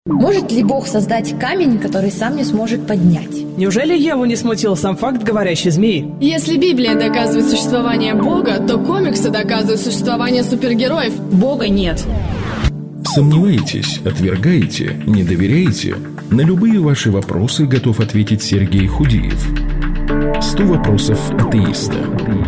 Может ли Бог создать камень, который сам не сможет поднять? Неужели Еву не смутил сам факт говорящей змеи? Если Библия доказывает существование Бога, то комиксы доказывают существование супергероев. Бога нет. Сомневаетесь, отвергаете, не доверяете? На любые ваши вопросы готов ответить Сергей Худиев. 100 вопросов атеиста.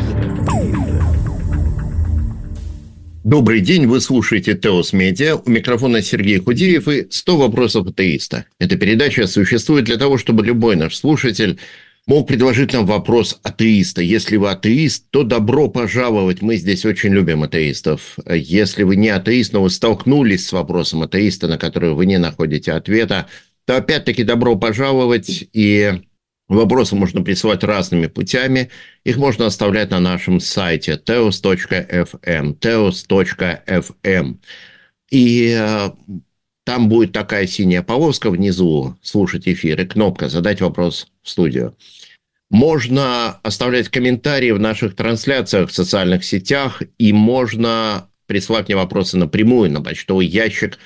Добрый день, вы слушаете Теос Медиа. У микрофона Сергей Худиев и 100 вопросов атеиста. Эта передача существует для того, чтобы любой наш слушатель мог предложить нам вопрос атеиста. Если вы атеист, то добро пожаловать. Мы здесь очень любим атеистов. Если вы не атеист, но вы столкнулись с вопросом атеиста, на который вы не находите ответа, то опять-таки добро пожаловать. И вопросы можно присылать разными путями. Их можно оставлять на нашем сайте teos.fm. teos.fm. И там будет такая синяя полоска внизу, слушать эфир, и кнопка «Задать вопрос в студию». Можно оставлять комментарии в наших трансляциях в социальных сетях, и можно присылать мне вопросы напрямую на почтовый ящик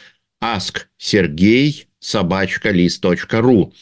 asksergey@list.ru.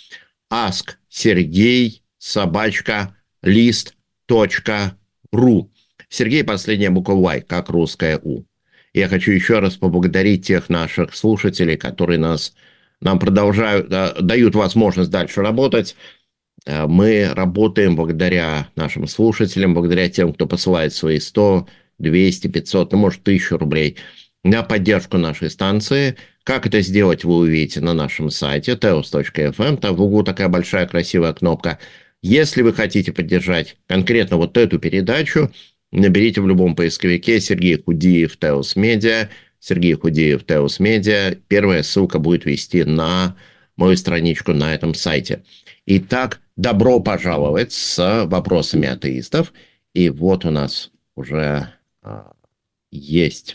asksergey@list.ru. Сергей, последняя буква Y, как русская У. Я хочу еще раз поблагодарить тех наших слушателей, которые нам продолжают, дают возможность дальше работать. Мы работаем благодаря нашим слушателям, благодаря тем, кто посылает свои 100, 200, 500, ну, может, 1000 рублей на поддержку нашей станции. Как это сделать, вы увидите на нашем сайте teos.fm. Там в углу такая большая красивая кнопка. Если вы хотите поддержать конкретно вот эту передачу, наберите в любом поисковике Сергей Худиев Теос Медиа. Сергей Худиев Теос Медиа. Первая ссылка будет вести на мою страничку на этом сайте. Итак, добро пожаловать с вопросами атеистов. И вот у нас уже есть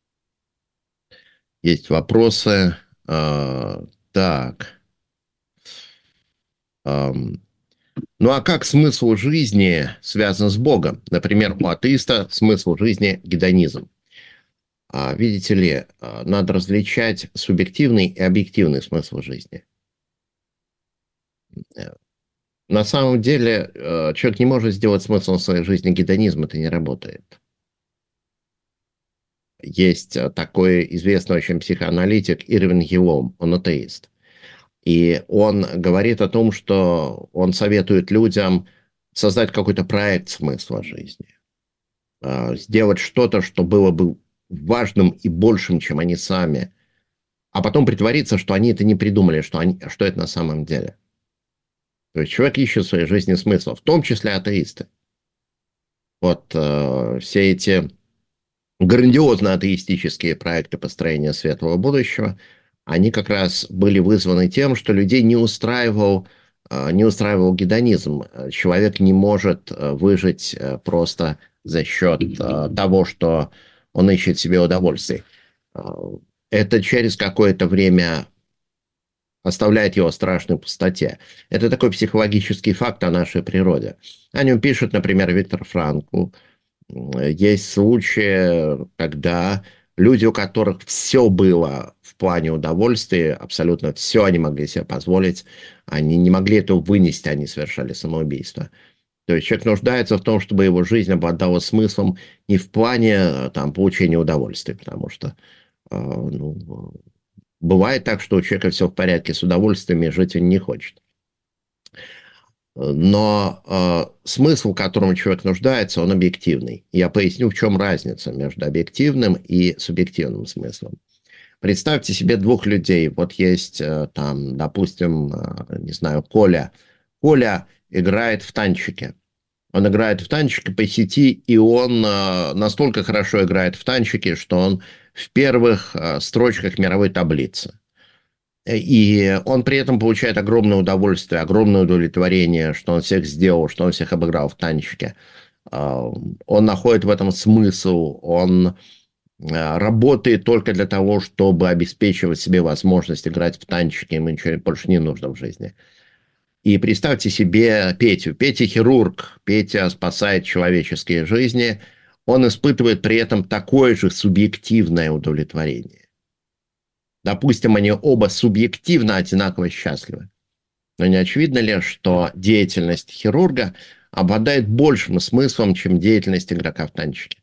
вопросы. Так. Ну а как смысл жизни связан с Богом? Например, у атеиста смысл жизни – гедонизм. Видите ли, надо различать субъективный и объективный смысл жизни. На самом деле, человек не может сделать смысл своей жизни гедонизм, это не работает. Есть такой известный очень психоаналитик Ирвин Ялом, он атеист. И он говорит о том, что он советует людям создать какой-то проект смысла жизни. Сделать что-то, что было бы важным и большим, чем они сами. А потом притвориться, что они это не придумали, что это на самом деле. То есть человек ищет в своей жизни смысл, в том числе атеисты. Вот все эти грандиозно атеистические проекты построения светлого будущего, они как раз были вызваны тем, что людей не устраивал гедонизм. Человек не может выжить просто за счет того, что он ищет себе удовольствий. Это через какое-то время оставляет его в страшной пустоте. Это такой психологический факт о нашей природе. О нем пишет, например, Виктор Франкл. Есть случаи, когда люди, у которых все было в плане удовольствия, абсолютно все они могли себе позволить, они не могли этого вынести, они совершали самоубийство. То есть человек нуждается в том, чтобы его жизнь обладала смыслом не в плане получения удовольствия, потому что бывает так, что у человека все в порядке с удовольствиями, жить он не хочет. Но смысл, в котором человек нуждается, он объективный. Я поясню, в чем разница между объективным и субъективным смыслом. Представьте себе двух людей. Вот есть допустим, не знаю, Коля. Коля играет в танчики. Он играет в танчики по сети, и он настолько хорошо играет в танчики, что он в первых строчках мировой таблицы. И он при этом получает огромное удовольствие, огромное удовлетворение, что он всех сделал, что он всех обыграл в танчике. Он находит в этом смысл, он работает только для того, чтобы обеспечивать себе возможность играть в танчики, ему ничего больше не нужно в жизни. И представьте себе Петю. Петя хирург, Петя спасает человеческие жизни, он испытывает при этом такое же субъективное удовлетворение. Допустим, они оба субъективно одинаково счастливы. Но не очевидно ли, что деятельность хирурга обладает большим смыслом, чем деятельность игрока в танчики?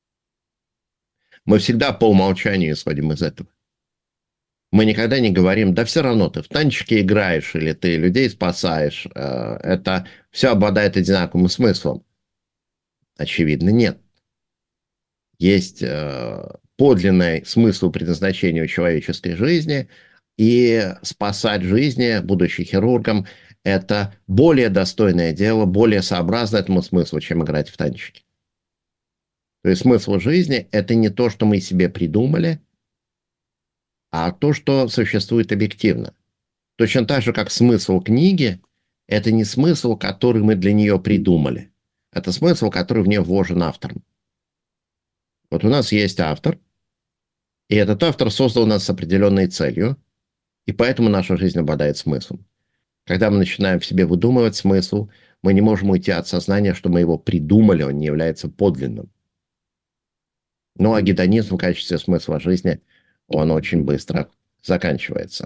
Мы всегда по умолчанию исходим из этого. Мы никогда не говорим, да все равно ты в танчики играешь или ты людей спасаешь. Это все обладает одинаковым смыслом. Очевидно, нет. Есть подлинный смысл предназначения человеческой жизни, и спасать жизни, будучи хирургом, это более достойное дело, более сообразно этому смыслу, чем играть в танчики. То есть смысл жизни – это не то, что мы себе придумали, а то, что существует объективно. Точно так же, как смысл книги – это не смысл, который мы для нее придумали. Это смысл, который в нее вложен автором. Вот у нас есть автор, и этот автор создал нас с определенной целью, и поэтому наша жизнь обладает смыслом. Когда мы начинаем в себе выдумывать смысл, мы не можем уйти от сознания, что мы его придумали, он не является подлинным. Ну а гедонизм в качестве смысла жизни, он очень быстро заканчивается.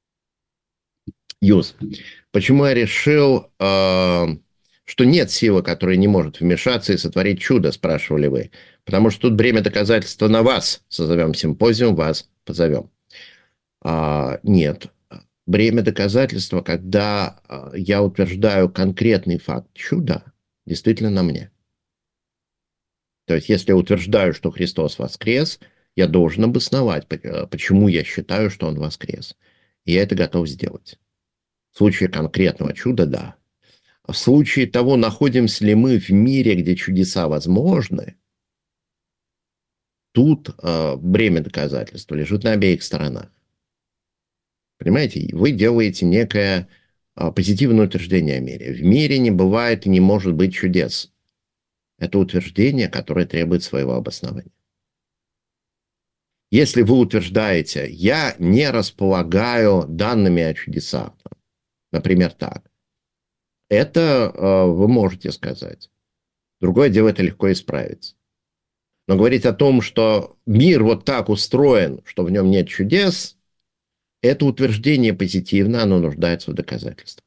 Юз. Почему я решил, что нет силы, которая не может вмешаться и сотворить чудо, спрашивали вы. Потому что тут бремя доказательства на вас. Созовем симпозиум, вас позовем. Нет. Бремя доказательства, когда я утверждаю конкретный факт чуда, действительно на мне. То есть, если я утверждаю, что Христос воскрес, я должен обосновать, почему я считаю, что Он воскрес. И я это готов сделать. В случае конкретного чуда – да. В случае того, находимся ли мы в мире, где чудеса возможны, тут бремя доказательства лежит на обеих сторонах. Понимаете, вы делаете некое позитивное утверждение о мире. В мире не бывает и не может быть чудес. Это утверждение, которое требует своего обоснования. Если вы утверждаете, я не располагаю данными о чудесах, например, так, это вы можете сказать. Другое дело, это легко исправить. Но говорить о том, что мир вот так устроен, что в нем нет чудес, это утверждение позитивно, оно нуждается в доказательствах.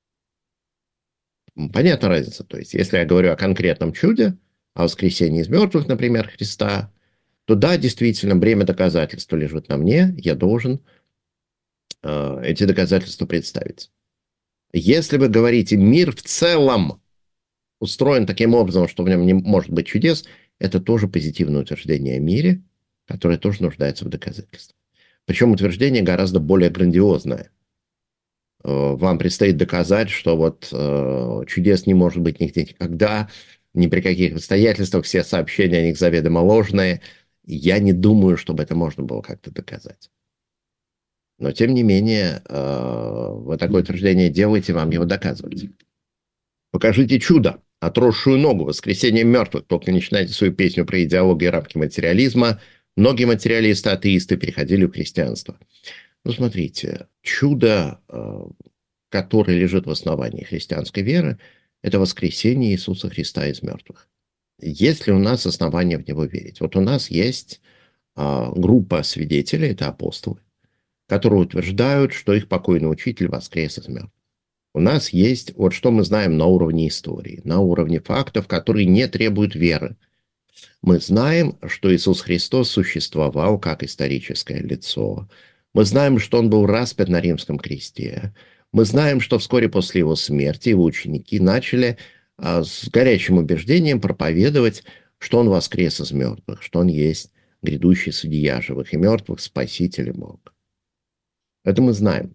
Понятна разница. То есть, если я говорю о конкретном чуде, о воскресении из мертвых, например, Христа, то да, действительно, бремя доказательства лежит на мне, я должен эти доказательства представить. Если вы говорите, мир в целом устроен таким образом, что в нем не может быть чудес, это тоже позитивное утверждение о мире, которое тоже нуждается в доказательствах. Причем утверждение гораздо более грандиозное. Вам предстоит доказать, что вот чудес не может быть нигде никогда, ни при каких обстоятельствах, все сообщения о них заведомо ложные. Я не думаю, чтобы это можно было как-то доказать. Но, тем не менее, вы такое утверждение делаете, вам его доказывать. Покажите чудо, отросшую ногу, воскресение мертвых. Только начинайте свою песню про идеологию и рамки материализма. Многие материалисты, атеисты переходили в христианство. Ну, смотрите, чудо, которое лежит в основании христианской веры, это воскресение Иисуса Христа из мертвых. Есть ли у нас основания в него верить? Вот у нас есть группа свидетелей, это апостолы, которые утверждают, что их покойный учитель воскрес из мертвых. У нас есть, вот что мы знаем на уровне истории, на уровне фактов, которые не требуют веры. Мы знаем, что Иисус Христос существовал как историческое лицо. Мы знаем, что Он был распят на римском кресте. Мы знаем, что вскоре после Его смерти Его ученики начали с горячим убеждением проповедовать, что Он воскрес из мертвых, что Он есть грядущий судья живых и мертвых, спаситель и Бог. Это мы знаем.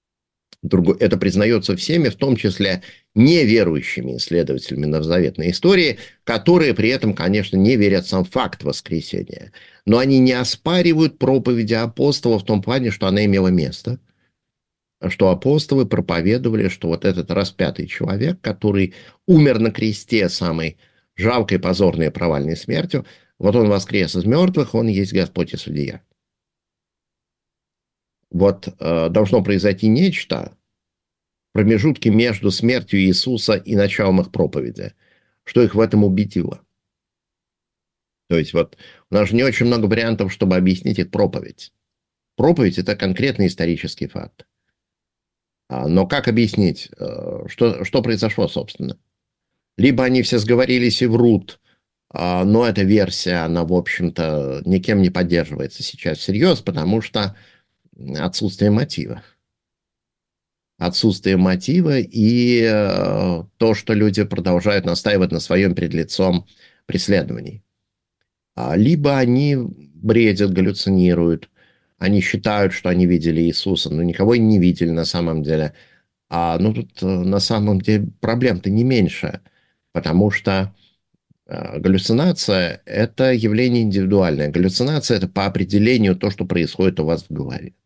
Это признается всеми, в том числе неверующими исследователями новозаветной истории, которые при этом, конечно, не верят в сам факт воскресения. Но они не оспаривают проповеди апостолов в том плане, что она имела место, что апостолы проповедовали, что вот этот распятый человек, который умер на кресте самой жалкой, позорной и провальной смертью, вот он воскрес из мертвых, он есть Господь и Судья. Вот должно произойти нечто в промежутке между смертью Иисуса и началом их проповеди, что их в этом убедило. То есть вот у нас же не очень много вариантов, чтобы объяснить их проповедь. Проповедь – это конкретный исторический факт. Но как объяснить, что произошло, собственно? Либо они все сговорились и врут, но эта версия, она, в общем-то, никем не поддерживается сейчас всерьез, потому что отсутствие мотива. Отсутствие мотива и то, что люди продолжают настаивать на своем перед лицом преследований. Либо они бредят, галлюцинируют, они считают, что они видели Иисуса, но никого и не видели на самом деле. Тут на самом деле проблем-то не меньше, потому что галлюцинация – это явление индивидуальное. Галлюцинация – это по определению то, что происходит у вас в голове.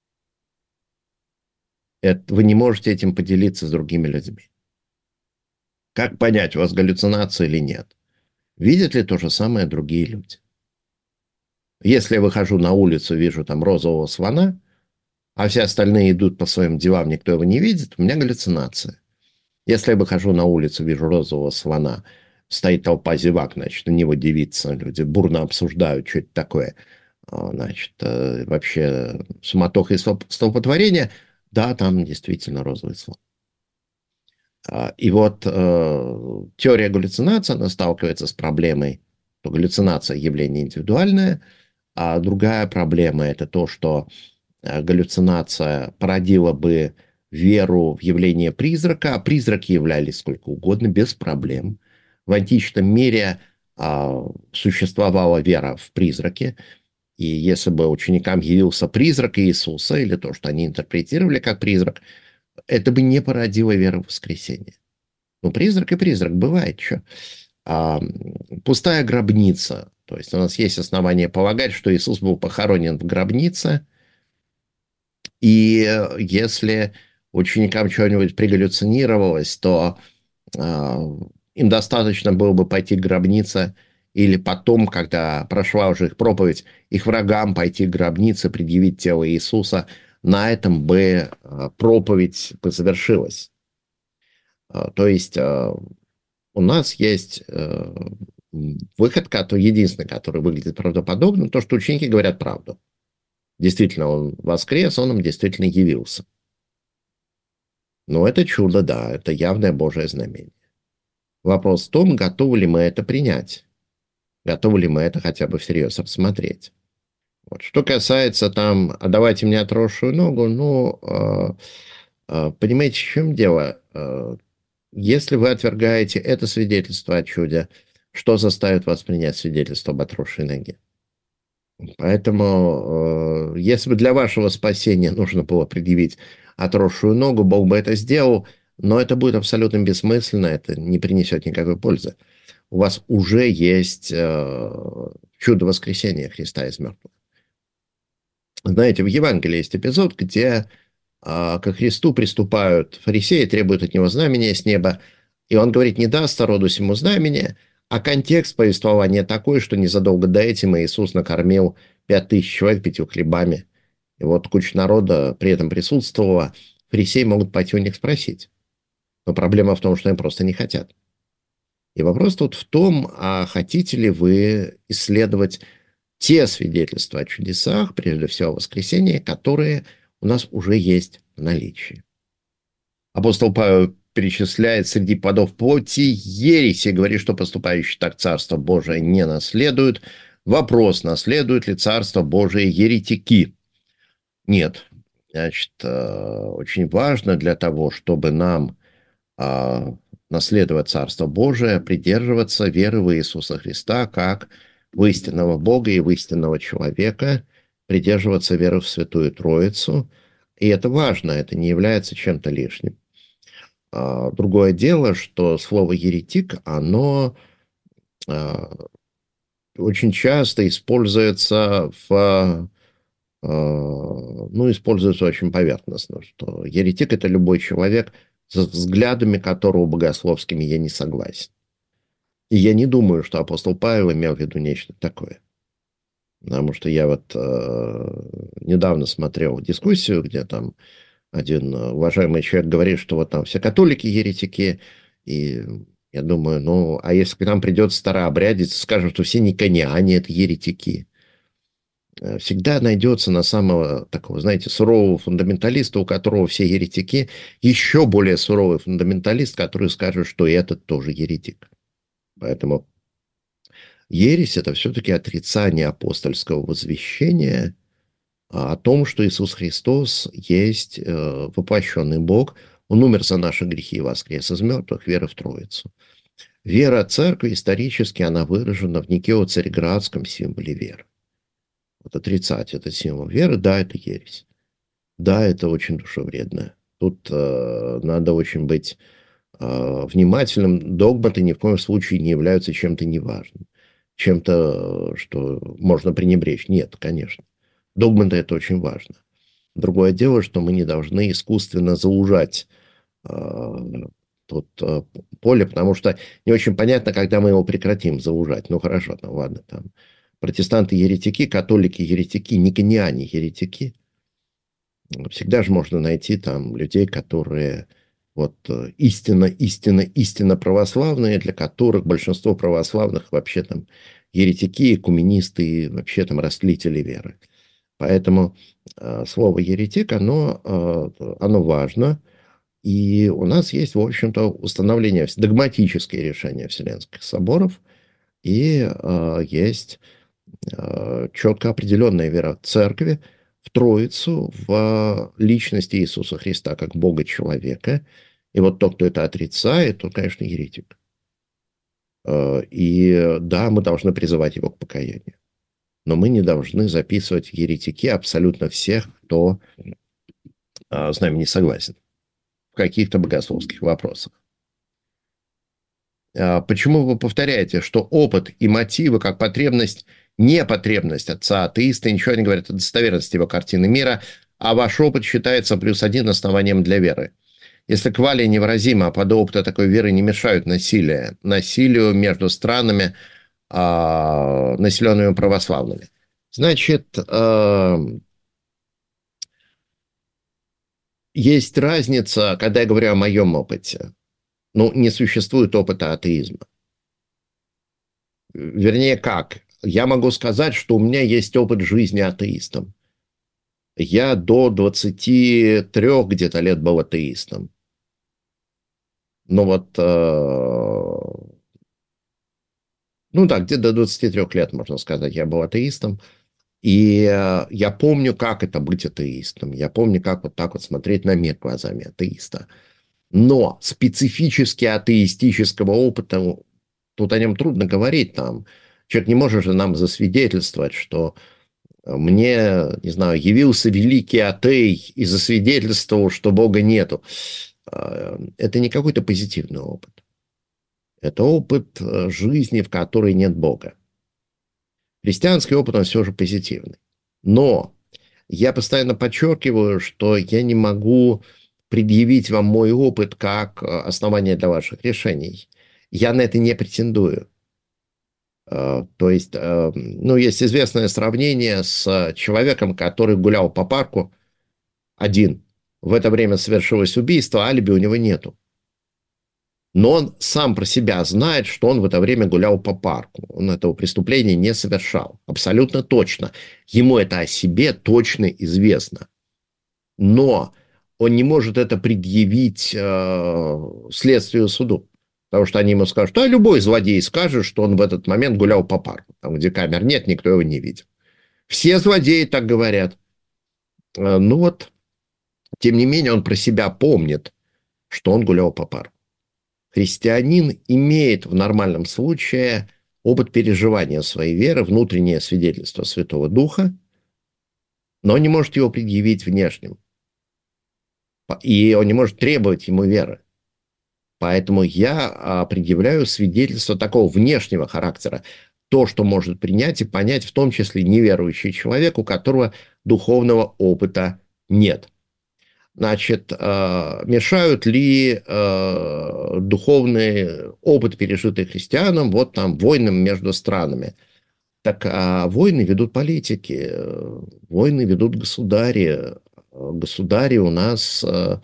Вы не можете этим поделиться с другими людьми. Как понять, у вас галлюцинация или нет? Видят ли то же самое другие люди? Если я выхожу на улицу, вижу там розового слона, а все остальные идут по своим делам, никто его не видит, у меня галлюцинация. Если я выхожу на улицу, вижу розового слона, стоит толпа зевак, значит, на него дивится, люди бурно обсуждают, что это такое, значит, вообще суматоха и столпотворение, да, там действительно розовый слон. И вот теория галлюцинации, она сталкивается с проблемой, что галлюцинация – явление индивидуальное, а другая проблема – это то, что галлюцинация породила бы веру в явление призрака, а призраки являлись сколько угодно, без проблем. В античном мире существовала вера в призраки, и если бы ученикам явился призрак Иисуса, или то, что они интерпретировали как призрак, это бы не породило веру в воскресение. Призрак и призрак, бывает что. Пустая гробница. То есть у нас есть основания полагать, что Иисус был похоронен в гробнице, и если ученикам что-нибудь пригаллюцинировалось, то им достаточно было бы пойти к гробнице, или потом, когда прошла уже их проповедь, их врагам пойти к гробнице, предъявить тело Иисуса. На этом бы проповедь бы завершилась. То есть у нас есть выход, единственный, который выглядит правдоподобным, то, что ученики говорят правду. Действительно, он воскрес, он им действительно явился. Но это чудо, да, это явное Божие знамение. Вопрос в том, готовы ли мы это принять. Готовы ли мы это хотя бы всерьез рассмотреть. Вот. Что касается там, давайте мне отросшую ногу, понимаете, в чем дело? Если вы отвергаете это свидетельство о чуде, что заставит вас принять свидетельство об отросшей ноге? Поэтому, если бы для вашего спасения нужно было предъявить отросшую ногу, Бог бы это сделал, но это будет абсолютно бессмысленно, это не принесет никакой пользы. У вас уже есть чудо воскресения Христа из мертвых. Знаете, в Евангелии есть эпизод, где ко Христу приступают фарисеи, требуют от него знамения с неба, и он говорит: не даст роду сему знамения, а контекст повествования такой, что незадолго до этого Иисус накормил 5000 человек 5 хлебами. И вот куча народа при этом присутствовала, фарисеи могут пойти у них спросить. Но проблема в том, что они просто не хотят. И вопрос тут в том, а хотите ли вы исследовать те свидетельства о чудесах, прежде всего о воскресении, которые у нас уже есть в наличии. Апостол Павел перечисляет среди плодов плоти ереси, говорит, что поступающий так Царство Божие не наследует. Вопрос, наследуют ли Царство Божие еретики? Нет. Значит, очень важно для того, чтобы нам наследовать Царство Божие, придерживаться веры в Иисуса Христа как в истинного Бога и в истинного человека, придерживаться веры в Святую Троицу. И это важно, это не является чем-то лишним. Другое дело, что слово «еретик», оно очень часто используется используется очень поверхностно, что еретик – это любой человек, с взглядами которого богословскими я не согласен. И я не думаю, что апостол Павел имел в виду нечто такое. Потому что я недавно смотрел дискуссию, где там один уважаемый человек говорит, что вот там все католики еретики, и я думаю, а если к нам придет старообрядец и скажет, что все никониане – это еретики. всегда найдется на самого такого, знаете, сурового фундаменталиста, у которого все еретики, еще более суровый фундаменталист, который скажет, что и этот тоже еретик. Поэтому ересь – это все-таки отрицание апостольского возвещения о том, что Иисус Христос есть воплощенный Бог. Он умер за наши грехи и воскрес из мертвых, вера в Троицу. Вера церкви исторически, она выражена в Никео-Цареградском символе веры. Вот отрицать этот символ веры, да, это ересь. Да, это очень душевредно. Тут надо очень быть внимательным. Догматы ни в коем случае не являются чем-то неважным, чем-то, что можно пренебречь. Нет, конечно. Догматы – это очень важно. Другое дело, что мы не должны искусственно заужать поле, потому что не очень понятно, когда мы его прекратим заужать. Ну, хорошо, ну, ладно, там протестанты-еретики, католики-еретики, никониане-еретики. Всегда же можно найти там людей, которые вот истинно православные, для которых большинство православных вообще там еретики, экуменисты и вообще там растлители веры. Поэтому слово «еретик», оно важно. И у нас есть, в общем-то, установление, догматические решения Вселенских соборов, и есть четко определенная вера церкви в Троицу, в личности Иисуса Христа как Бога-человека. И вот тот, кто это отрицает, тот, конечно, еретик. И да, мы должны призывать его к покаянию. Но мы не должны записывать в еретики абсолютно всех, кто с нами не согласен в каких-то богословских вопросах. Почему вы повторяете, что опыт и мотивы как потребность, не потребность отца-атеиста, ничего не говорят о достоверности его картины мира, а ваш опыт считается +1 основанием для веры? Если квалия невыразима, а под опыта такой веры не мешают насилию между странами, населенными православными. Значит, есть разница, когда я говорю о моем опыте. Ну, не существует опыта атеизма. Вернее, как? Я могу сказать, что у меня есть опыт жизни атеистом. Я до 23 где-то лет был атеистом. Ну вот, ну да, где-то до 23 лет, можно сказать, я был атеистом. И я помню, как это быть атеистом. Я помню, как вот так вот смотреть на мир глазами атеиста. Но специфически атеистического опыта, тут о нем трудно говорить там. Человек не может же нам засвидетельствовать, что мне, не знаю, явился великий атей и засвидетельствовал, что Бога нету. Это не какой-то позитивный опыт. Это опыт жизни, в которой нет Бога. Христианский опыт, он все же позитивный. Но я постоянно подчеркиваю, что я не могу предъявить вам мой опыт как основание для ваших решений. Я на это не претендую. То есть, ну, есть известное сравнение с человеком, который гулял по парку один. В это время совершилось убийство, алиби у него нету. Но он сам про себя знает, что он в это время гулял по парку. Он этого преступления не совершал. Абсолютно точно. Ему это о себе точно известно. Но он не может это предъявить следствию суду. Потому что они ему скажут, а любой злодей скажет, что он в этот момент гулял по парку. Там, где камер нет, никто его не видел. Все злодеи так говорят. Ну вот, тем не менее, он про себя помнит, что он гулял по парку. Христианин имеет в нормальном случае опыт переживания своей веры, внутреннее свидетельство Святого Духа, но не может его предъявить внешним. И он не может требовать ему веры. Поэтому я предъявляю свидетельство такого внешнего характера. То, что может принять и понять, в том числе неверующий человек, у которого духовного опыта нет. Значит, мешают ли духовный опыт, пережитый христианам, вот там войнам между странами? Так войны ведут политики, войны ведут государи. Государи у нас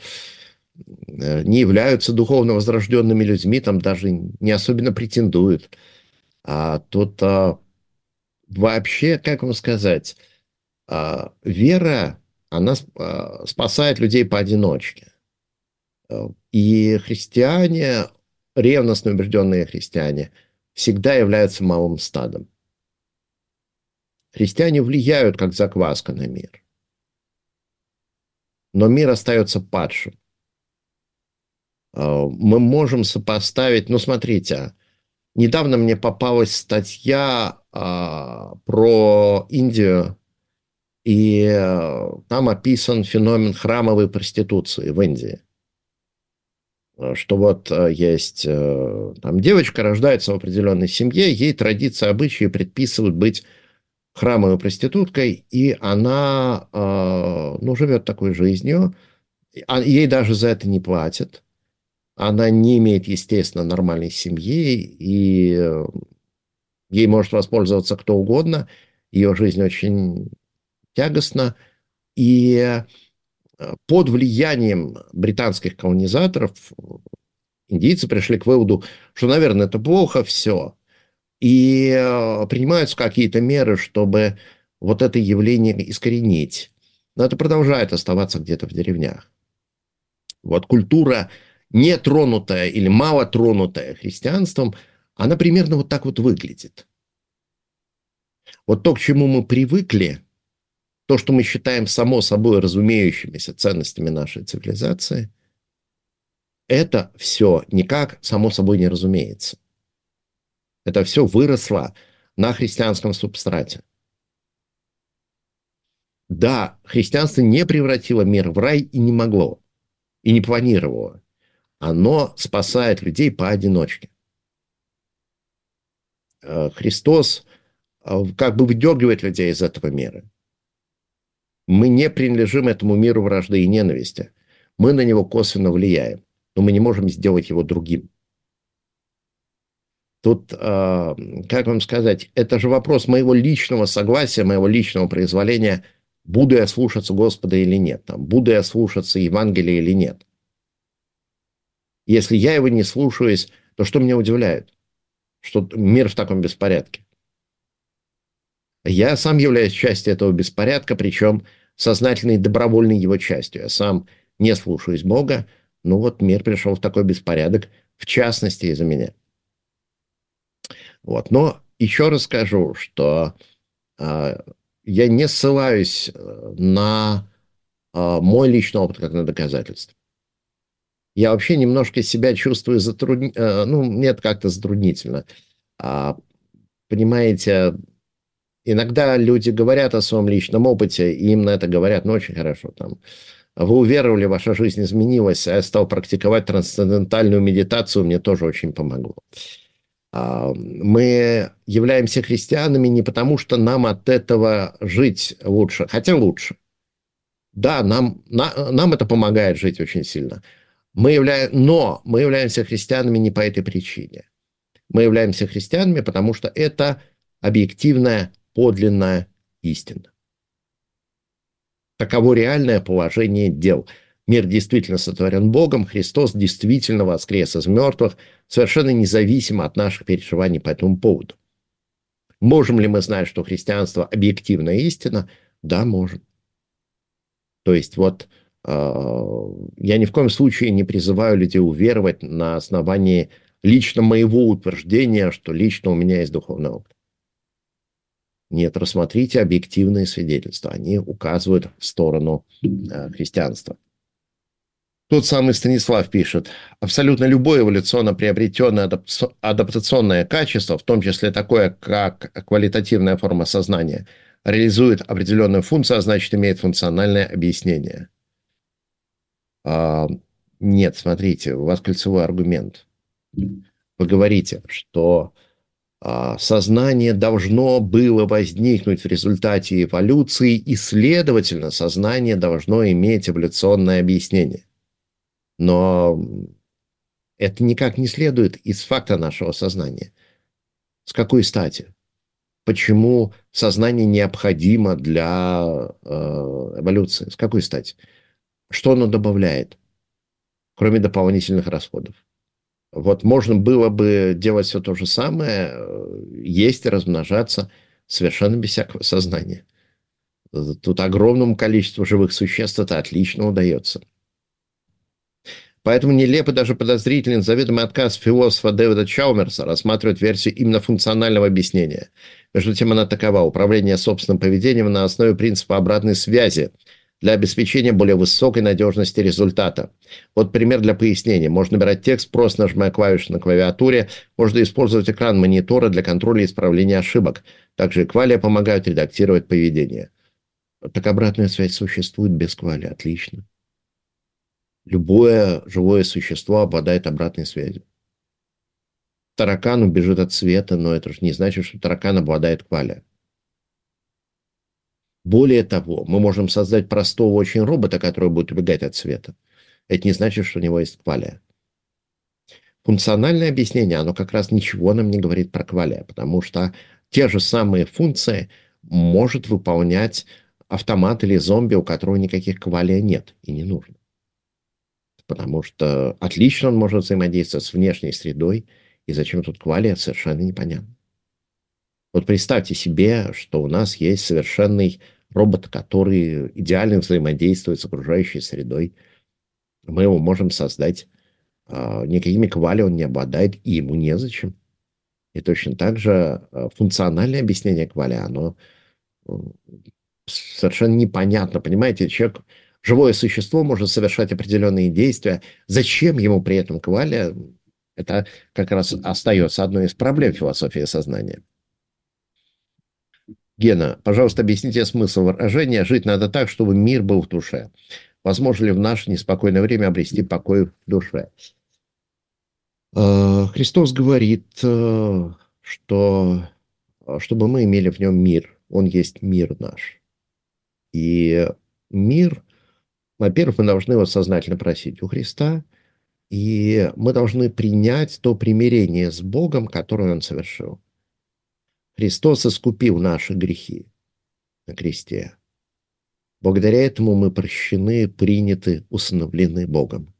не являются духовно возрожденными людьми, там даже не особенно претендуют. А тут вообще, как вам сказать, Вера, она спасает людей поодиночке. И христиане, ревностно убежденные христиане, всегда являются малым стадом. Христиане влияют, как закваска, на мир. Но мир остается падшим. Мы можем сопоставить... смотрите, недавно мне попалась статья про Индию, и там описан феномен храмовой проституции в Индии. Что вот есть... Там девочка рождается в определенной семье, ей традиции, обычаи предписывают быть храмовой проституткой, и она живет такой жизнью. Ей даже за это не платят. Она не имеет, естественно, нормальной семьи, и ей может воспользоваться кто угодно. Ее жизнь очень тягостна. И под влиянием британских колонизаторов индийцы пришли к выводу, что, наверное, это плохо все. И принимаются какие-то меры, чтобы вот это явление искоренить. Но это продолжает оставаться где-то в деревнях. Вот культура, не тронутая или мало тронутая христианством, она примерно вот так вот выглядит. Вот то, к чему мы привыкли, то, что мы считаем само собой разумеющимися ценностями нашей цивилизации, это все никак само собой не разумеется. Это все выросло на христианском субстрате. Да, христианство не превратило мир в рай и не могло, и не планировало. Оно спасает людей поодиночке. Христос как бы выдергивает людей из этого мира. Мы не принадлежим этому миру вражды и ненависти. Мы на него косвенно влияем, но мы не можем сделать его другим. Тут, как вам сказать, это же вопрос моего личного согласия, моего личного произволения, буду я слушаться Господа или нет, буду я слушаться Евангелия или нет. Если я его не слушаюсь, то что меня удивляет? Что мир в таком беспорядке. Я сам являюсь частью этого беспорядка, причем сознательной и добровольной его частью. Я сам не слушаюсь Бога, но вот мир пришел в такой беспорядок, в частности, из-за меня. Вот. Но еще раз скажу, что я не ссылаюсь на мой личный опыт как на доказательство. Я вообще немножко себя чувствую мне это как-то затруднительно. Понимаете, иногда люди говорят о своем личном опыте, и им на это говорят, очень хорошо. Вы уверовали, ваша жизнь изменилась, а я стал практиковать трансцендентальную медитацию, мне тоже очень помогло. Мы являемся христианами не потому, что нам от этого жить лучше, хотя лучше. Да, нам это помогает жить очень сильно. Но мы являемся христианами не по этой причине. Мы являемся христианами, потому что это объективная, подлинная истина. Таково реальное положение дел. Мир действительно сотворен Богом, Христос действительно воскрес из мертвых, совершенно независимо от наших переживаний по этому поводу. Можем ли мы знать, что христианство объективная истина? Да, можем. То есть я ни в коем случае не призываю людей уверовать на основании лично моего утверждения, что лично у меня есть духовный опыт. Нет, рассмотрите объективные свидетельства. Они указывают в сторону христианства. Тот самый Станислав пишет: абсолютно любое эволюционно приобретенное адаптационное качество, в том числе такое, как квалитативная форма сознания, реализует определенную функцию, а значит, имеет функциональное объяснение. Нет, смотрите, у вас кольцевой аргумент. Вы говорите, что сознание должно было возникнуть в результате эволюции, и, следовательно, сознание должно иметь эволюционное объяснение. Но это никак не следует из факта нашего сознания. С какой стати? Почему сознание необходимо для эволюции? С какой стати? Что оно добавляет, кроме дополнительных расходов? Вот можно было бы делать все то же самое, есть и размножаться совершенно без всякого сознания. Тут огромному количеству живых существ это отлично удается. Поэтому нелепо даже подозрителен заведомый отказ философа Дэвида Чалмерса рассматривать версию именно функционального объяснения. Между тем она такова: управление собственным поведением на основе принципа обратной связи для обеспечения более высокой надежности результата. Вот пример для пояснения. Можно набирать текст, просто нажимая клавишу на клавиатуре. Можно использовать экран монитора для контроля и исправления ошибок. Также и квалия помогают редактировать поведение. Так обратная связь существует без квалии. Отлично. Любое живое существо обладает обратной связью. Таракан убежит от света, но это же не значит, что таракан обладает квалией. Более того, мы можем создать простого очень робота, который будет убегать от света. Это не значит, что у него есть квалия. Функциональное объяснение, оно как раз ничего нам не говорит про квалия, потому что те же самые функции может выполнять автомат или зомби, у которого никаких квалия нет и не нужно. Потому что отлично он может взаимодействовать с внешней средой, и зачем тут квалия, совершенно непонятно. Вот представьте себе, что у нас есть совершенный робот, который идеально взаимодействует с окружающей средой. Мы его можем создать. Никакими квали он не обладает, и ему незачем. И точно так же функциональное объяснение квали, оно совершенно непонятно. Понимаете, человек, живое существо может совершать определенные действия. Зачем ему при этом квали? Это как раз остается одной из проблем философии сознания. Гена, пожалуйста, объясните смысл выражения «жить надо так, чтобы мир был в душе». Возможно ли в наше неспокойное время обрести покой в душе? Христос говорит, что чтобы мы имели в нем мир, он есть мир наш. И мир, во-первых, мы должны его сознательно просить у Христа, и мы должны принять то примирение с Богом, которое он совершил. Христос искупил наши грехи на кресте. Благодаря этому мы прощены, приняты, усыновлены Богом.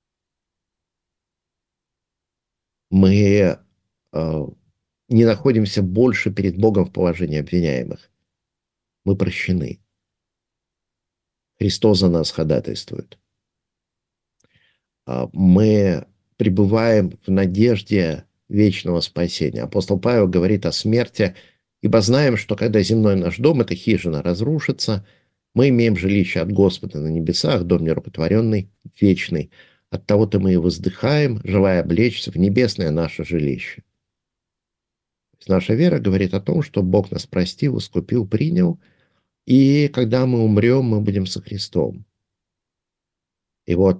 Мы не находимся больше перед Богом в положении обвиняемых. Мы прощены. Христос за нас ходатайствует. Мы пребываем в надежде вечного спасения. Апостол Павел говорит о смерти, ибо знаем, что когда земной наш дом, эта хижина, разрушится, мы имеем жилище от Господа на небесах, дом нерукотворенный, вечный. Оттого-то мы и воздыхаем, желая облечься в небесное наше жилище. Наша вера говорит о том, что Бог нас простил, искупил, принял, и когда мы умрем, мы будем со Христом. И вот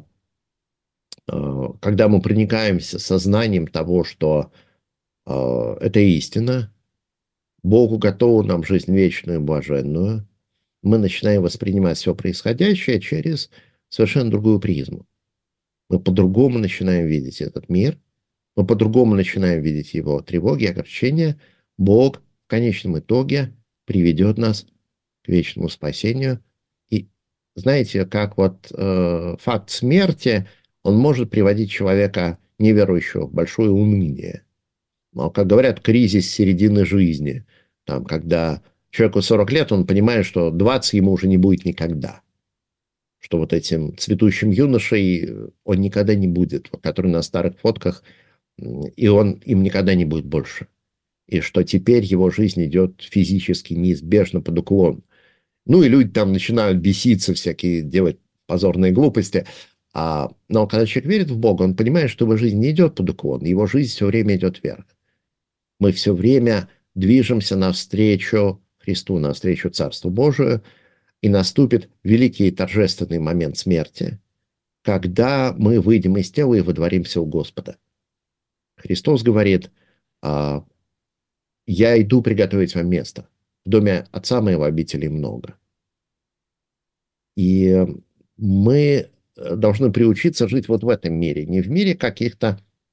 когда мы проникаемся сознанием того, что это истина, Богу готову нам жизнь вечную и блаженную, мы начинаем воспринимать все происходящее через совершенно другую призму. Мы по-другому начинаем видеть этот мир, мы по-другому начинаем видеть его тревоги, огорчения. Бог в конечном итоге приведет нас к вечному спасению. И знаете, как вот факт смерти, он может приводить человека неверующего в большое уныние. Но, как говорят, кризис середины жизни. Там, когда человеку 40 лет, он понимает, что 20 ему уже не будет никогда. Что вот этим цветущим юношей он никогда не будет, который на старых фотках, и он им никогда не будет больше. И что теперь его жизнь идет физически неизбежно под уклон. Ну и люди там начинают беситься, всякие делать позорные глупости. Но когда человек верит в Бога, он понимает, что его жизнь не идет под уклон, его жизнь все время идет вверх. Мы все время движемся навстречу Христу, навстречу Царству Божию, и наступит великий и торжественный момент смерти, когда мы выйдем из тела и водворимся у Господа. Христос говорит: «Я иду приготовить вам место. В доме Отца моего обителей много». И мы должны приучиться жить вот в этом мире, не в мире каких-то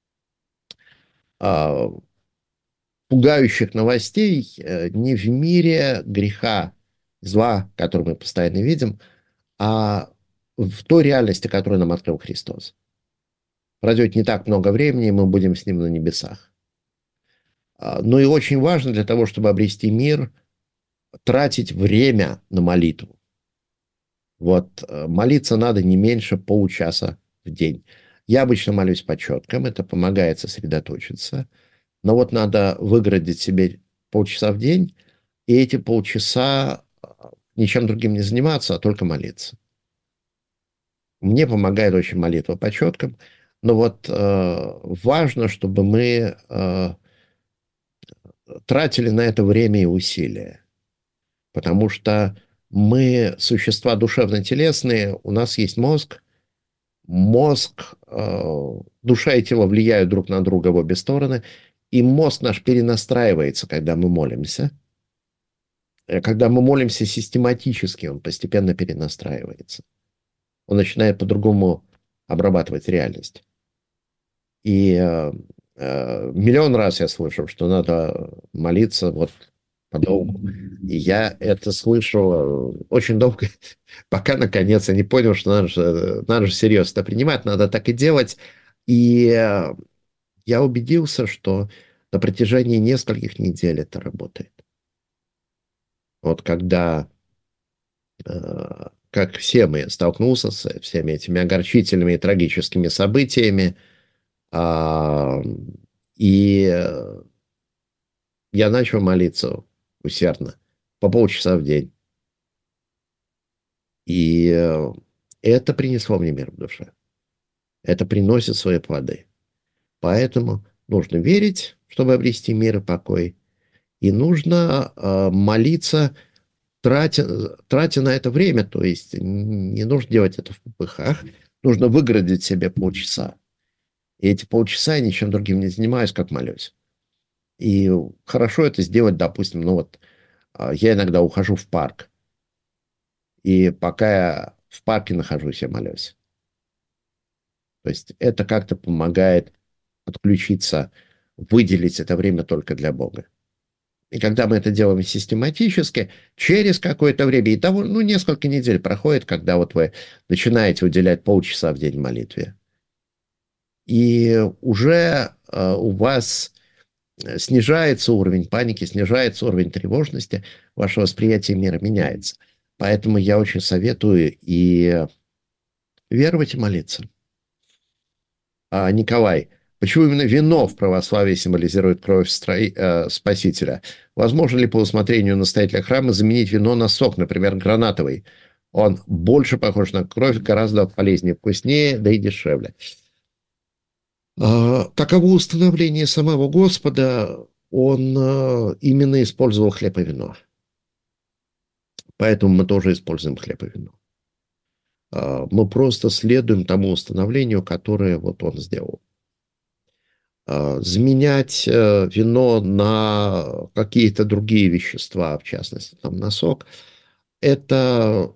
пугающих новостей, не в мире греха, зла, который мы постоянно видим, а в той реальности, которую нам открыл Христос. Пройдет не так много времени, и мы будем с Ним на небесах. Ну и очень важно для того, чтобы обрести мир, тратить время на молитву. Вот молиться надо не меньше получаса в день. Я обычно молюсь по четкам, это помогает сосредоточиться. Но вот надо выградить себе полчаса в день, и эти полчаса ничем другим не заниматься, а только молиться. Мне помогает очень молитва по четкам, но вот важно, чтобы мы тратили на это время и усилия, потому что мы существа душевно-телесные, у нас есть мозг, душа и тело влияют друг на друга в обе стороны, и мозг наш перенастраивается, когда мы молимся. Когда мы молимся систематически, он постепенно перенастраивается. Он начинает по-другому обрабатывать реальность. И миллион раз я слышал, что надо молиться вот подолгу. И я это слышал очень долго, пока, наконец, я не понял, что надо же серьезно это принимать, надо так и делать. И я убедился, что на протяжении нескольких недель это работает. Вот когда, как все мы, столкнулся с всеми этими огорчительными и трагическими событиями, и я начал молиться усердно, по полчаса в день. И это принесло мне мир в душе. Это приносит свои плоды. Поэтому нужно верить, чтобы обрести мир и покой. И нужно молиться, тратя на это время. То есть не нужно делать это в попыхах. Нужно выградить себе полчаса. И эти полчаса я ничем другим не занимаюсь, как молюсь. И хорошо это сделать, допустим, я иногда ухожу в парк. И пока я в парке нахожусь, я молюсь. То есть это как-то помогает отключиться, выделить это время только для Бога. И когда мы это делаем систематически, через какое-то время, и того, несколько недель проходит, когда вот вы начинаете уделять полчаса в день молитве. И уже у вас снижается уровень паники, снижается уровень тревожности, ваше восприятие мира меняется. Поэтому я очень советую и веровать, и молиться. Николай, почему именно вино в православии символизирует кровь Спасителя? Возможно ли по усмотрению настоятеля храма заменить вино на сок, например, гранатовый? Он больше похож на кровь, гораздо полезнее, вкуснее, да и дешевле. Таково установление самого Господа, он именно использовал хлеб и вино. Поэтому мы тоже используем хлеб и вино. Мы просто следуем тому установлению, которое вот он сделал. Заменять вино на какие-то другие вещества, в частности, на сок, это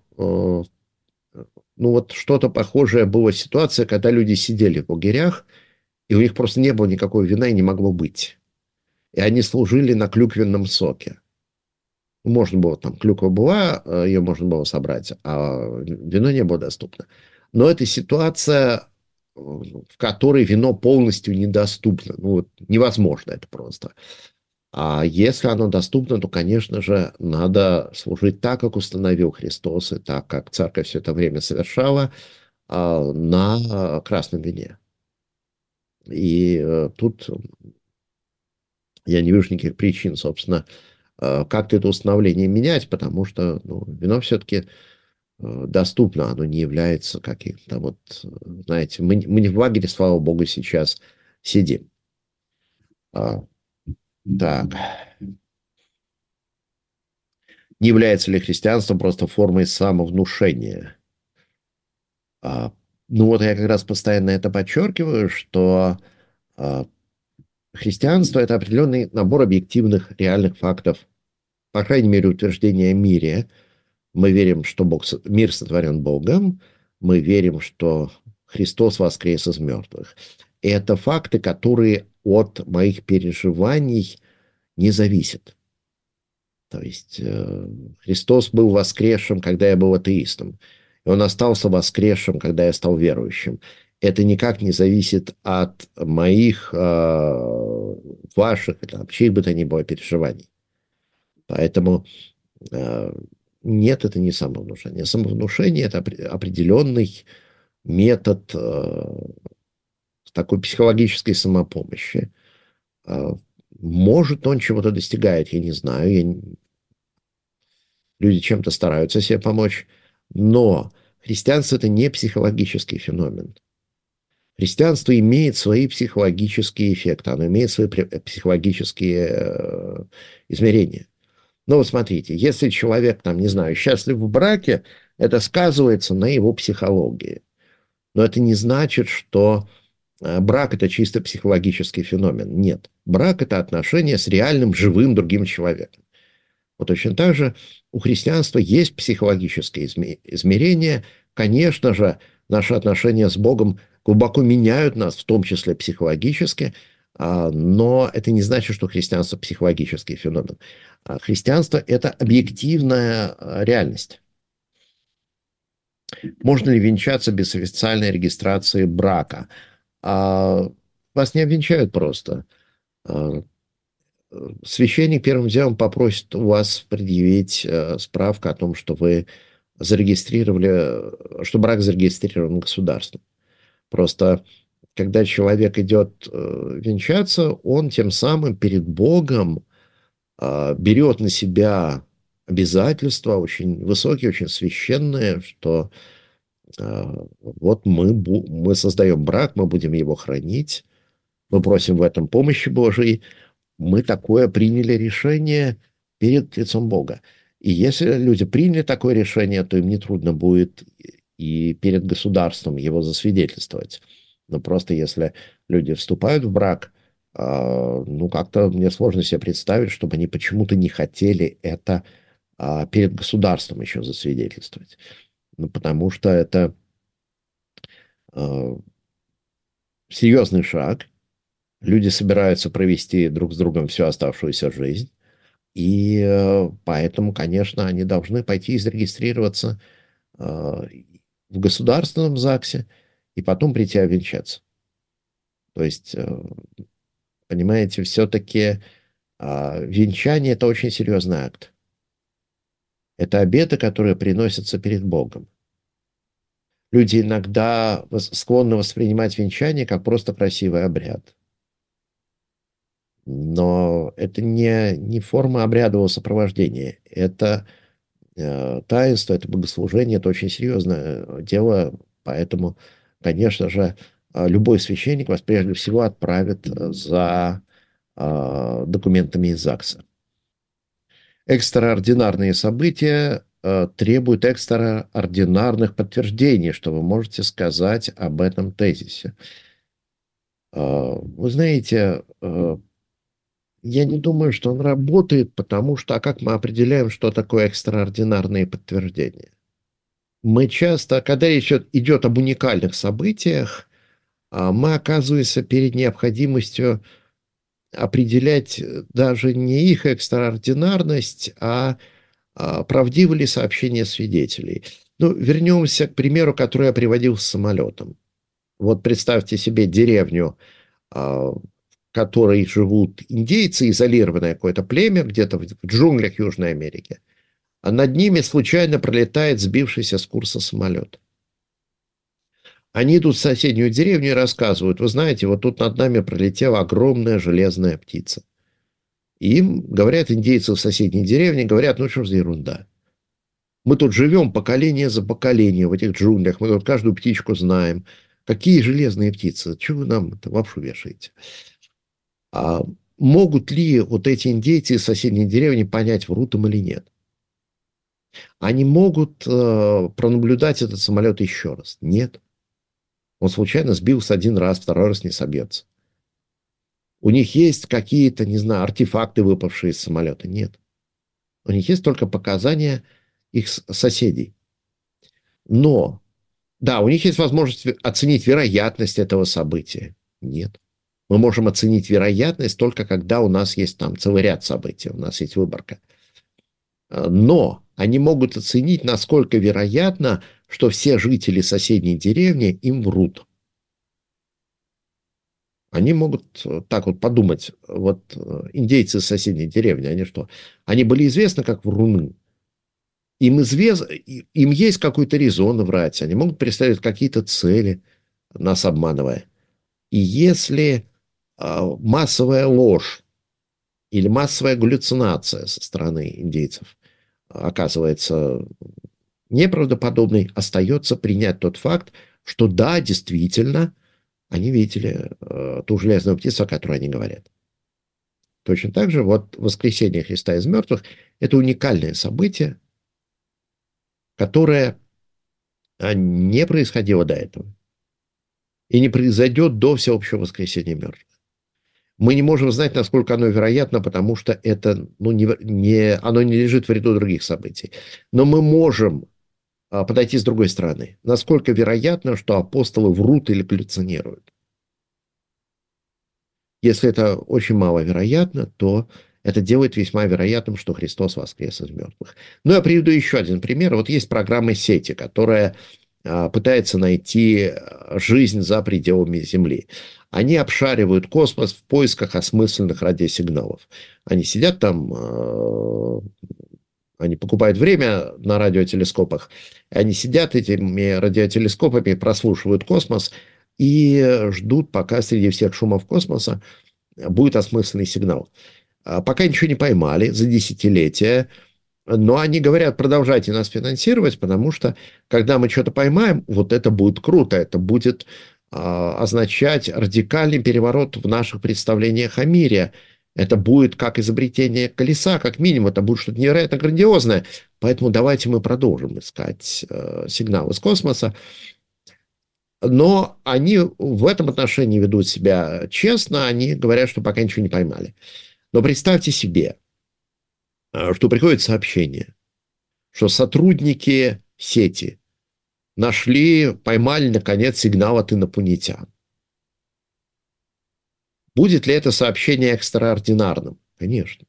что-то похожее была ситуация, когда люди сидели в лагерях, и у них просто не было никакого вина и не могло быть. И они служили на клюквенном соке. Можно было, клюква была, ее можно было собрать, а вино не было доступно. Но это ситуация, в которой вино полностью недоступно. Невозможно это просто. А если оно доступно, то, конечно же, надо служить так, как установил Христос, и так, как Церковь все это время совершала, на красном вине. И тут я не вижу никаких причин, собственно, как-то это установление менять, потому что вино все-таки доступно, оно не является каким-то знаете, мы не в лагере, слава богу, сейчас сидим. Так. Не является ли христианство просто формой самовнушения? Я как раз постоянно это подчеркиваю, что христианство – это определенный набор объективных, реальных фактов, по крайней мере, утверждение о мире. Мы верим, что мир сотворен Богом, мы верим, что Христос воскрес из мертвых. И это факты, которые от моих переживаний не зависят. То есть Христос был воскресшим, когда я был атеистом. И он остался воскресшим, когда я стал верующим. Это никак не зависит от моих, ваших, чьих бы то ни было переживаний. Поэтому Э, Нет, это не самовнушение. Самовнушение – это определенный метод такой психологической самопомощи. Э, Может, он чего-то достигает, я не знаю. Люди чем-то стараются себе помочь. Но христианство – это не психологический феномен. Христианство имеет свои психологические эффекты, оно имеет свои психологические измерения. Ну вот смотрите, если человек, там, не знаю, счастлив в браке, это сказывается на его психологии. Но это не значит, что брак – это чисто психологический феномен. Нет. Брак – это отношения с реальным, живым другим человеком. Вот точно так же у христианства есть психологические измерения. Конечно же, наши отношения с Богом глубоко меняют нас, в том числе психологически, но это не значит, что христианство – психологический феномен. Христианство – это объективная реальность. Можно ли венчаться без официальной регистрации брака? Вас не обвенчают просто. Священник первым делом попросит у вас предъявить справку о том, что вы зарегистрировали, что брак зарегистрирован государством. Просто когда человек идет венчаться, он тем самым перед Богом берет на себя обязательства очень высокие, очень священные, что вот мы создаем брак, мы будем его хранить, мы просим в этом помощи Божией, мы такое приняли решение перед лицом Бога. И если люди приняли такое решение, то им нетрудно будет и перед государством его засвидетельствовать. Но просто если люди вступают в брак, ну, как-то мне сложно себе представить, чтобы они почему-то не хотели это перед государством еще засвидетельствовать. Ну, потому что это серьезный шаг. Люди собираются провести друг с другом всю оставшуюся жизнь. И поэтому, конечно, они должны пойти и зарегистрироваться в государственном ЗАГСе и потом прийти обвенчаться. То есть, понимаете, все-таки венчание – это очень серьезный акт. Это обеты, которые приносятся перед Богом. Люди иногда склонны воспринимать венчание как просто красивый обряд. Но это не форма обрядового сопровождения. Это таинство, это богослужение, это очень серьезное дело. Поэтому, конечно же, любой священник вас прежде всего отправит за документами из ЗАГСа. Экстраординарные события требуют экстраординарных подтверждений, что вы можете сказать об этом тезисе. Вы знаете, я не думаю, что он работает, потому что, а как мы определяем, что такое экстраординарные подтверждения? Мы часто, когда речь идет об уникальных событиях, мы оказываемся перед необходимостью определять даже не их экстраординарность, а правдивы ли сообщения свидетелей. Ну, вернемся к примеру, который я приводил с самолетом. Вот представьте себе деревню, в которой живут индейцы, изолированное какое-то племя где-то в джунглях Южной Америки, а над ними случайно пролетает сбившийся с курса самолет. Они идут в соседнюю деревню и рассказывают: вы знаете, вот тут над нами пролетела огромная железная птица. И им говорят индейцы в соседней деревне, говорят: ну что за ерунда. Мы тут живем поколение за поколением в этих джунглях, мы тут каждую птичку знаем. Какие железные птицы? Чего вы нам это лапшу вешаете? А могут ли вот эти индейцы из соседней деревни понять, врут им или нет? Они могут пронаблюдать этот самолет еще раз? Нет. Он случайно сбился один раз, второй раз не собьется. У них есть какие-то, не знаю, артефакты, выпавшие из самолета? Нет. У них есть только показания их соседей. Но, да, у них есть возможность оценить вероятность этого события. Нет. Мы можем оценить вероятность только когда у нас есть там целый ряд событий, у нас есть выборка. Но они могут оценить, насколько вероятно, что все жители соседней деревни им врут. Они могут так вот подумать. Вот индейцы из соседней деревни, они что? Они были известны как вруны. им есть какой-то резон врать, они могут преследовать какие-то цели, нас обманывая. И если массовая ложь или массовая галлюцинация со стороны индейцев оказывается неправдоподобной, остается принять тот факт, что да, действительно, они видели ту железную птицу, о которой они говорят. Точно так же вот воскресение Христа из мертвых – это уникальное событие, которое не происходило до этого и не произойдет до всеобщего воскресения мертвых. Мы не можем знать, насколько оно вероятно, потому что это, оно не лежит в ряду других событий. Но мы можем подойти с другой стороны. Насколько вероятно, что апостолы врут или галлюцинируют? Если это очень маловероятно, то это делает весьма вероятным, что Христос воскрес из мертвых. Ну, я приведу еще один пример. Вот есть программа «Сети», которая пытается найти жизнь за пределами Земли. Они обшаривают космос в поисках осмысленных радиосигналов. Они сидят там, они покупают время на радиотелескопах, они сидят этими радиотелескопами, прослушивают космос и ждут, пока среди всех шумов космоса будет осмысленный сигнал. Пока ничего не поймали за десятилетия, но они говорят, продолжайте нас финансировать, потому что, когда мы что-то поймаем, вот это будет круто, это будет означать радикальный переворот в наших представлениях о мире. Это будет как изобретение колеса, как минимум, это будет что-то невероятно грандиозное. Поэтому давайте мы продолжим искать сигнал из космоса. Но они в этом отношении ведут себя честно, они говорят, что пока ничего не поймали. Но представьте себе, что приходит сообщение, что сотрудники сети поймали, наконец, сигнал от инопланетян. Будет ли это сообщение экстраординарным? Конечно.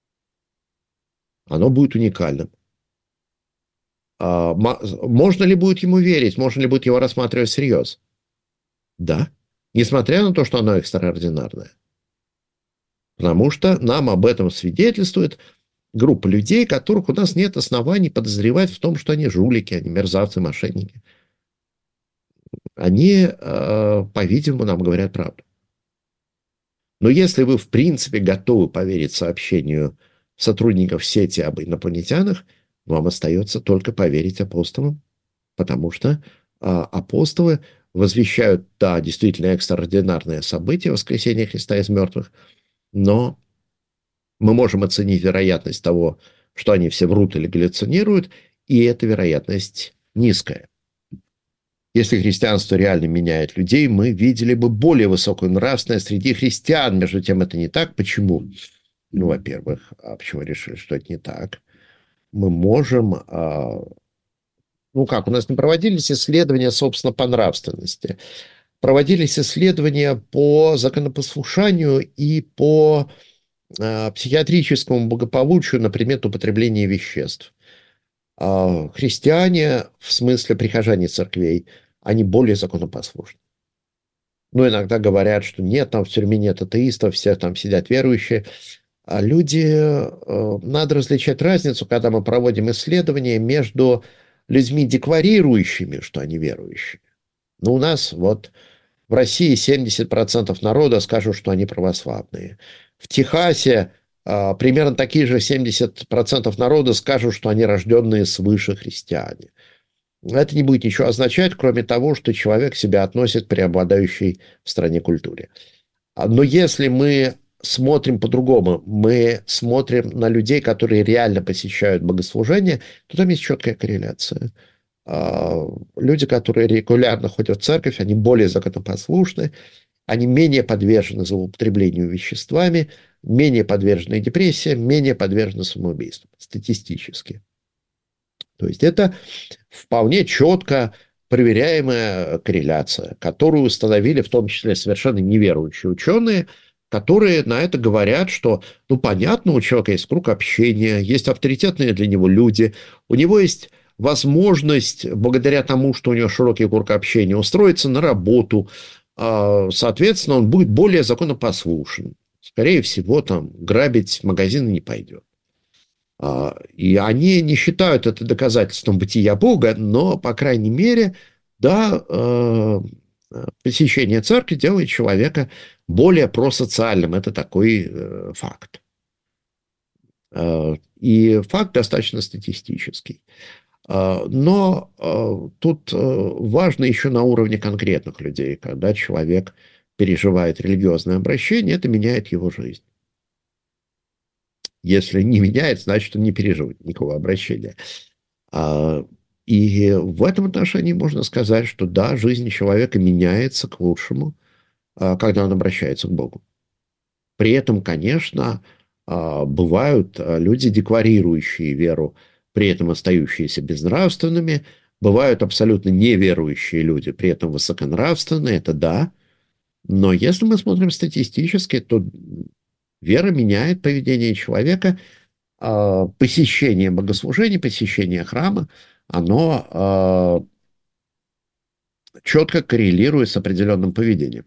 Оно будет уникальным. Можно ли будет ему верить? Можно ли будет его рассматривать всерьез? Да. Несмотря на то, что оно экстраординарное. Потому что нам об этом свидетельствует группа людей, которых у нас нет оснований подозревать в том, что они жулики, они мерзавцы, мошенники. Они, по-видимому, нам говорят правду. Но если вы, в принципе, готовы поверить сообщению сотрудников сети об инопланетянах, вам остается только поверить апостолам, потому что апостолы возвещают, да, действительно экстраординарное событие воскресения Христа из мертвых, но мы можем оценить вероятность того, что они все врут или галлюцинируют, и эта вероятность низкая. Если христианство реально меняет людей, мы видели бы более высокую нравственность среди христиан. Между тем, это не так. Почему? Ну, во-первых, почему решили, что это не так? Мы можем... у нас не проводились исследования, собственно, по нравственности. Проводились исследования по законопослушанию и по психиатрическому благополучию на предмет употребления веществ. Христиане, в смысле прихожане церквей, они более законопослушны. Ну, иногда говорят, что нет, там в тюрьме нет атеистов, все там сидят верующие. А надо различать разницу, когда мы проводим исследования между людьми, декларирующими, что они верующие. Ну, у нас вот в России 70% народа скажут, что они православные. В Техасе примерно такие же 70% народа скажут, что они рожденные свыше христиане. Это не будет ничего означать, кроме того, что человек себя относит к преобладающей в стране культуре. Но если мы смотрим по-другому, мы смотрим на людей, которые реально посещают богослужения, то там есть четкая корреляция. Люди, которые регулярно ходят в церковь, они более законопослушны, они менее подвержены злоупотреблению веществами, менее подвержены депрессии, менее подвержены самоубийству, статистически. То есть это вполне четко проверяемая корреляция, которую установили в том числе совершенно неверующие ученые, которые на это говорят, что, понятно, у человека есть круг общения, есть авторитетные для него люди, у него есть возможность, благодаря тому, что у него широкий круг общения, устроиться на работу, соответственно, он будет более законопослушен. Скорее всего, там грабить магазины не пойдет. И они не считают это доказательством бытия Бога, но, по крайней мере, да, посещение церкви делает человека более просоциальным. Это такой факт. И факт достаточно статистический. Но тут важно еще на уровне конкретных людей. Когда человек переживает религиозное обращение, это меняет его жизнь. Если не меняет, значит, он не переживает никакого обращения. И в этом отношении можно сказать, что да, жизнь человека меняется к лучшему, когда он обращается к Богу. При этом, конечно, бывают люди, декларирующие веру, при этом остающиеся безнравственными, бывают абсолютно неверующие люди, при этом высоконравственные, это да. Но если мы смотрим статистически, то вера меняет поведение человека, посещение богослужений, посещение храма, оно четко коррелирует с определенным поведением.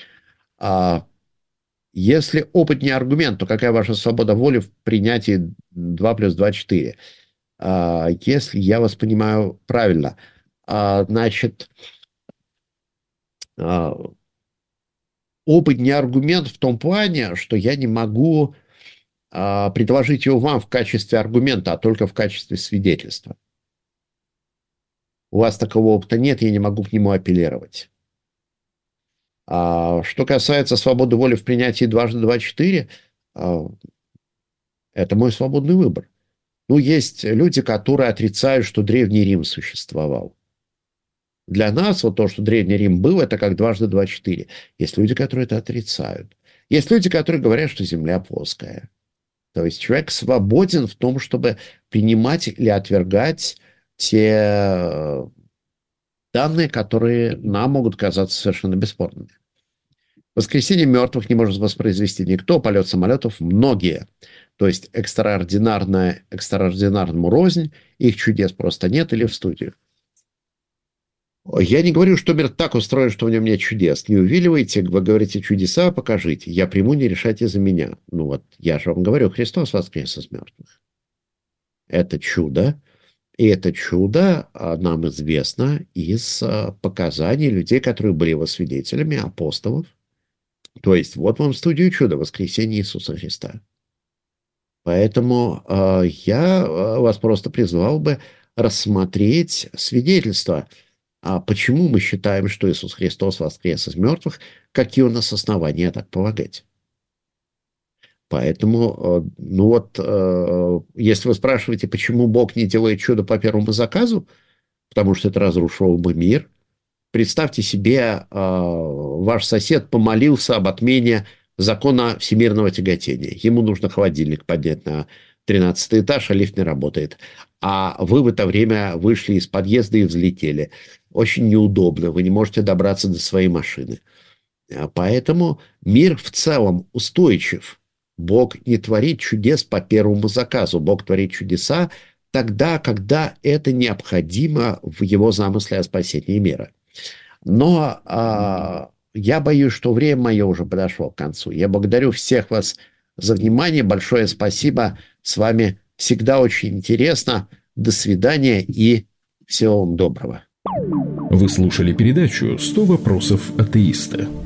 Если опыт не аргумент, то какая ваша свобода воли в принятии 2 + 2 = 4? Если я вас понимаю правильно, значит, опыт не аргумент в том плане, что я не могу предложить его вам в качестве аргумента, а только в качестве свидетельства. У вас такого опыта нет, я не могу к нему апеллировать. Что касается свободы воли в принятии 2 × 2 = 4, это мой свободный выбор. Ну, есть люди, которые отрицают, что Древний Рим существовал. Для нас вот то, что Древний Рим был, это как 2 × 2 = 4. Есть люди, которые это отрицают. Есть люди, которые говорят, что Земля плоская. То есть человек свободен в том, чтобы принимать или отвергать те данные, которые нам могут казаться совершенно бесспорными. Воскресение мертвых не может воспроизвести никто, полет самолетов многие. То есть экстраординарному рознь, их чудес просто нет или в студию. Я не говорю, что мир так устроен, что в нем нет чудес. Не увиливайте, вы говорите чудеса, покажите. Я приму, не решайте за меня. Ну вот, я же вам говорю, Христос воскрес из мертвых. Это чудо. И это чудо нам известно из показаний людей, которые были его свидетелями, апостолов. То есть вот вам в студию чудо, воскресение Иисуса Христа. Поэтому я вас просто призвал бы рассмотреть свидетельства. Почему мы считаем, что Иисус Христос воскрес из мертвых, какие у нас основания так полагать? Поэтому, ну вот, если вы спрашиваете, почему Бог не делает чудо по первому заказу, потому что это разрушило бы мир, представьте себе, ваш сосед помолился об отмене закона всемирного тяготения. Ему нужно холодильник поднять на 13-й этаж, а лифт не работает. А вы в это время вышли из подъезда и взлетели. Очень неудобно, вы не можете добраться до своей машины. Поэтому мир в целом устойчив. Бог не творит чудес по первому заказу. Бог творит чудеса тогда, когда это необходимо в его замысле о спасении мира. Но я боюсь, что время мое уже подошло к концу. Я благодарю всех вас за внимание. Большое спасибо. С вами всегда очень интересно. До свидания и всего вам доброго. Вы слушали передачу «100 вопросов атеиста».